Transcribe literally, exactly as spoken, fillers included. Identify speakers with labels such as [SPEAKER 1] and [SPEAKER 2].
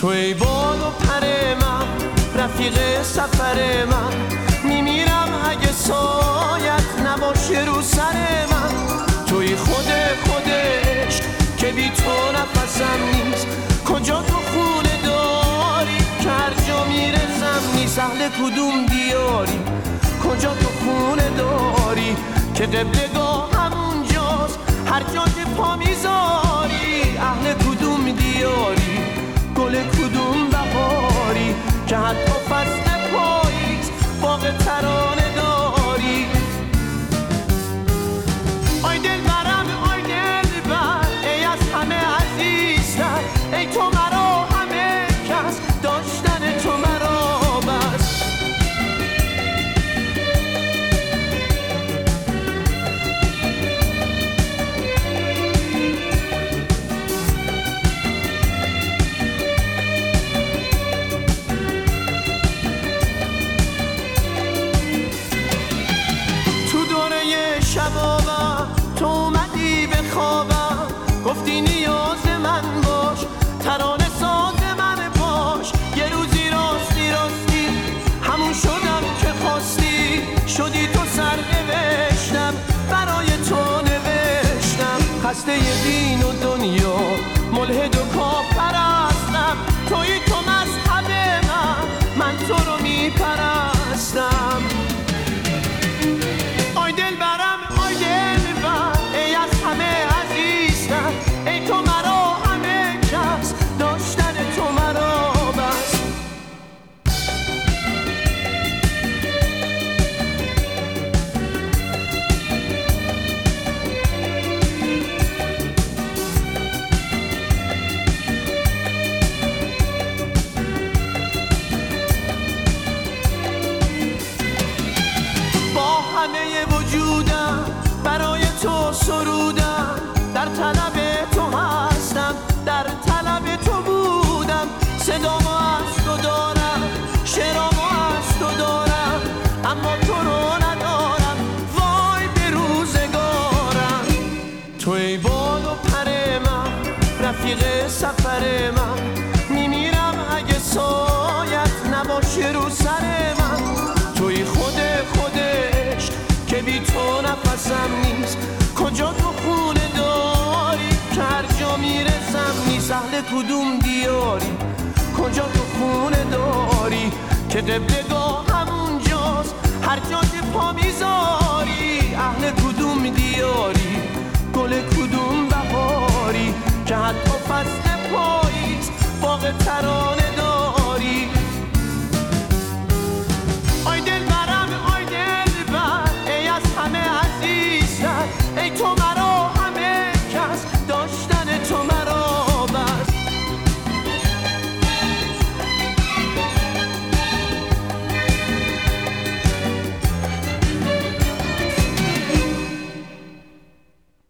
[SPEAKER 1] تو ای باد و پر من، رفیق سفر من، میمیرم اگه سایت نباشه رو سر من. توی خود خودش که بی تو نفسم نیست، کجا تو خونه داری که هر جا میرسم نیست. اهل کدوم دیاری، کجا تو خونه داری که قبلگاه همونجاست هر جا که پا میذاری. اهل کدوم دیاری، گل کدوم بهاری که حتی فصل پاییز باغ ترانه داری. آی دل برم، آی دل بر، ای از همه عزیزتر، ای تو مرا همه کس، داشتن تو مرا بس. شبابم تو اومدی به خوابم، گفتی نیاز من باش، ترانه ساز من باش. یه روزی راستی راستی همون شدم که خواستی، شدی تو سر نوشتم برای تو نوشتم. خسته دین و دنیا، ملحد و کافرستم، توی تو مذهب من، من تو رو میپرستم. آی دل برم، آی دل بر، ای از همه عزیزتر، ای تو مرا همه کس، داشتن تو مرا بس. همه وجودم برای تو سرودم، در طلب تو هستم، در طلب تو بودم. صدامو از تو دارم، شعرامو از تو دارم، اما تو رو ندارم، وای به روزگارم. تو ای باد و پر من، رفیق سفر من، میمیرم اگه سایت نباشه رو سر من. توی خود خودش که بی تو نفسم نیست، کجا تو خونه داری که هر جا میرسم نیست. اهل کدوم دیاری، کجا تو خونه داری که قبلگاه همونجاست هر جا که پا میذاری. اهل کدوم دیاری، گل کدوم بهاری که حتی فصل پاییز باغ ترانه